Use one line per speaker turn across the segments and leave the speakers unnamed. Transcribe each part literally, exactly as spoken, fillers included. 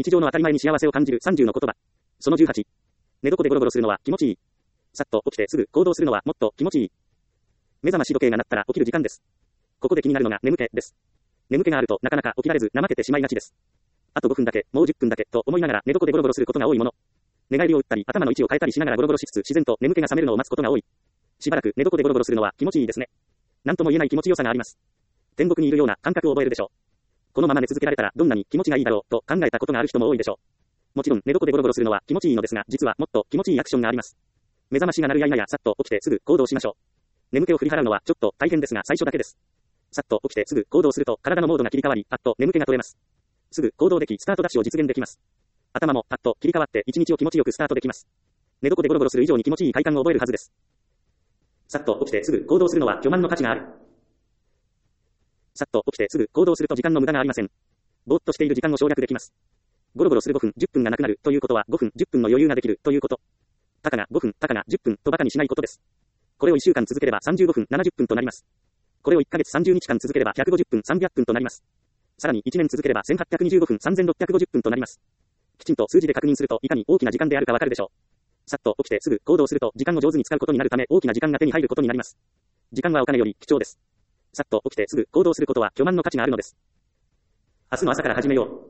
日常の当たり前に幸せを感じるさんじゅうの言葉。そのじゅうはち。寝床でゴロゴロするのは気持ちいい。さっと起きてすぐ行動するのはもっと気持ちいい。目覚まし時計が鳴ったら起きる時間です。ここで気になるのが眠気です。眠気があるとなかなか起きられず怠けてしまいがちです。あとごふんだけ、もうじゅっぷんだけと思いながら寝床でゴロゴロすることが多いもの。寝返りを打ったり頭の位置を変えたりしながらゴロゴロしつつ自然と眠気が覚めるのを待つことが多い。しばらく寝床でゴロゴロするのは気持ちいいですね。なんとも言えない気持ちよさがあります。天国にいるような感覚を覚えるでしょう。このまま寝続けられたらどんなに気持ちがいいだろうと考えたことがある人も多いでしょう。もちろん寝床でゴロゴロするのは気持ちいいのですが、実はもっと気持ちいいアクションがあります。目覚ましが鳴るや否やさっと起きてすぐ行動しましょう。眠気を振り払うのはちょっと大変ですが最初だけです。さっと起きてすぐ行動すると体のモードが切り替わり、パッと眠気が取れます。すぐ行動でき、スタートダッシュを実現できます。頭もパッと切り替わって一日を気持ちよくスタートできます。寝床でゴロゴロする以上に気持ちいい快感を覚えるはずです。さっと起きてすぐ行動するのは巨万の価値がある。さっと起きてすぐ行動すると時間の無駄がありません。ぼーっとしている時間を省略できます。ゴロゴロするごふん、じゅっぷんがなくなるということはごふん、じゅっぷんの余裕ができるということ。たかがごふん、たかがじゅっぷんとバカにしないことです。これをいっしゅうかん続ければさんじゅうごふん、ななじゅっぷんとなります。これをいっかげつさんじゅうにちかん続ければひゃくごじゅっぷん、さんびゃっぷんとなります。さらにいちねん続ければせんはっぴゃくにじゅうごふん、さんぜんろっぴゃくごじゅっぷんとなります。きちんと数字で確認するといかに大きな時間であるかわかるでしょう。さっと起きてすぐ行動すると時間を上手に使うことになるため大きな時間が手に入ることになります。時間はお金より貴重です。さっと起きてすぐ行動することは巨万の価値があるのです。明日の朝から始めよう。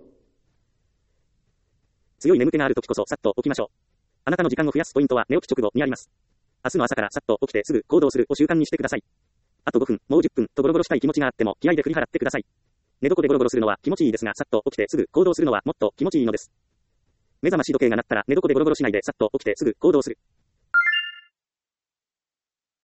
強い眠気があるときこそさっと起きましょう。あなたの時間を増やすポイントは寝起き直後にあります。明日の朝からさっと起きてすぐ行動するを習慣にしてください。あとごふん、もうじゅっぷんとゴロゴロしたい気持ちがあっても気合で振り払ってください。寝床でゴロゴロするのは気持ちいいですが、さっと起きてすぐ行動するのはもっと気持ちいいのです。目覚まし時計が鳴ったら寝床でゴロゴロしないでさっと起きてすぐ行動する。